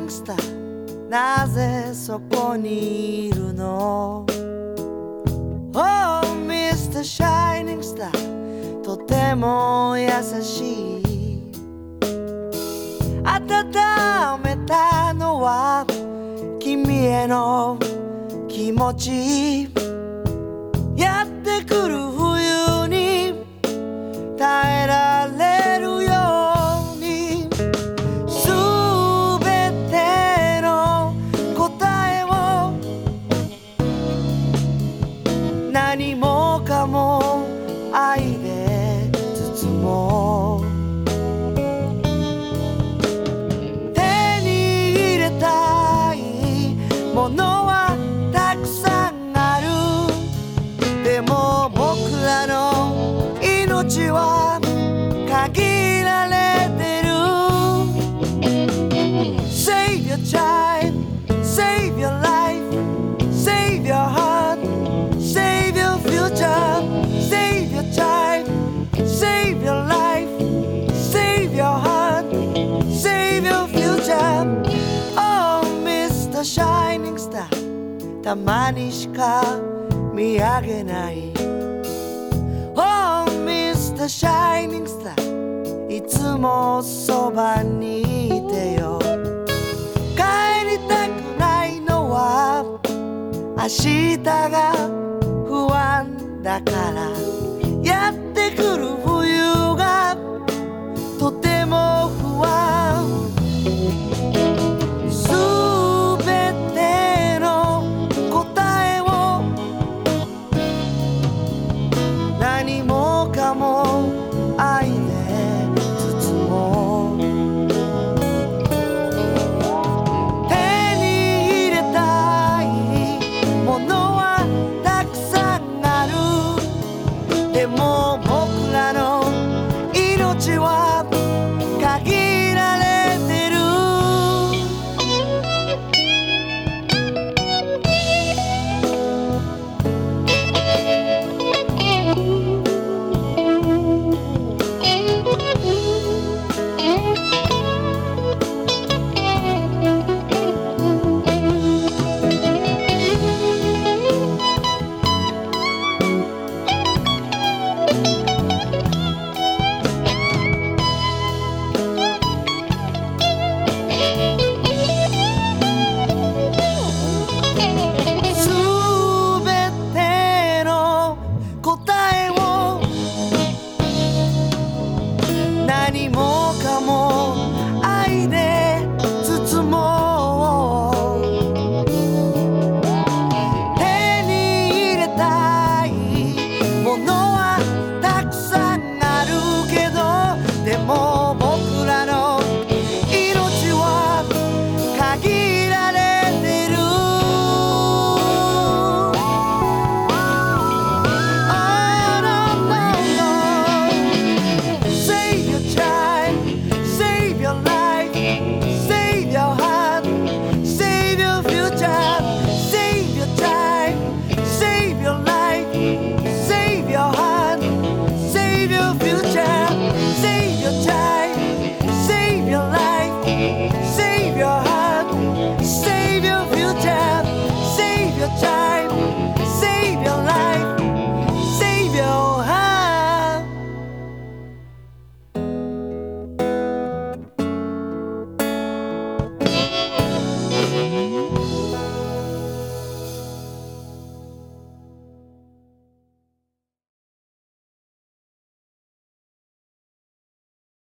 Shining Star なぜそこにいるの Oh Mr. Shining Star とても優しい温めたのは君への気持ちやってくる冬に耐えられるようにすべての答えを何もかも愛で包もう手に入れたいものはたくさんあるでも僕らの命は限られてる Save your child, save your life, save your heart, save your future, save your child, save your life, save your heart, save your future Oh Mr. Shining Star たまにしか見上げないOh Mr. Shining Star いつもそばにいてよ帰りたくないのは明日が不安だからやってくる冬がとても不安すべての答えを何もかも愛で包もう手に入れたいものはたくさんあるでも僕らの命は限られてる何も